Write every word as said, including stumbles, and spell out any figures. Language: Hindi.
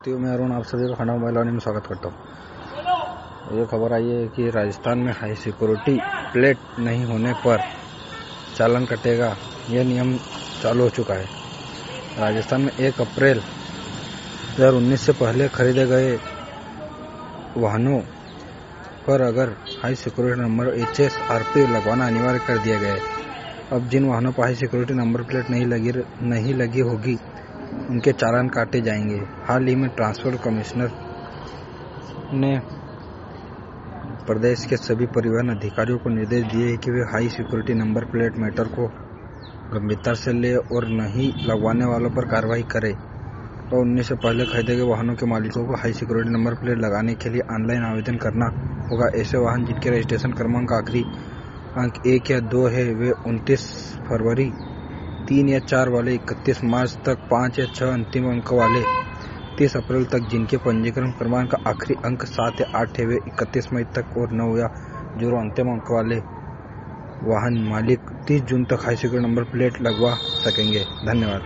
साथियों, मैं अरुण आप सभी का खंडा मोबाइल वाले में स्वागत करता हूँ। ये खबर आई है कि राजस्थान में हाई सिक्योरिटी प्लेट नहीं होने पर चालान कटेगा। यह नियम चालू हो चुका है। राजस्थान में एक अप्रैल दो हज़ार उन्नीस से पहले खरीदे गए वाहनों पर अगर high security number H S R P लगवाना अनिवार्य कर दिया गया है। अब जिन वाहनों पर हाई सिक्योरिटी नंबर प्लेट नहीं लगी नहीं लगी होगी उनके चालान काटे जाएंगे। हाल ही में ट्रांसपोर्ट कमिश्नर ने प्रदेश के सभी परिवहन अधिकारियों को निर्देश दिए कि वे high security number plate matter को गंभीरता से ले और नहीं लगवाने वालों पर कार्रवाई करें। तो उन्नीस से पहले खरीदे गए वाहनों के मालिकों को हाई सिक्योरिटी नंबर प्लेट लगाने के लिए ऑनलाइन आवेदन करना होगा। ऐसे वाहन जिनके रजिस्ट्रेशन क्रमांक आखिरी अंक एक या दो है वे उनतीस फरवरी तीन या चार वाले, इकतीस मार्च तक पाँच या छह अंतिम अंक वाले, तीस अप्रैल तक जिनके पंजीकरण क्रमांक का आखिरी अंक सात या आठ है वे इकतीस मई तक और नौ या जीरो अंतिम अंक वाले वाहन मालिक तीस जून तक हाई सिक्योरिटी नंबर प्लेट लगवा सकेंगे। धन्यवाद।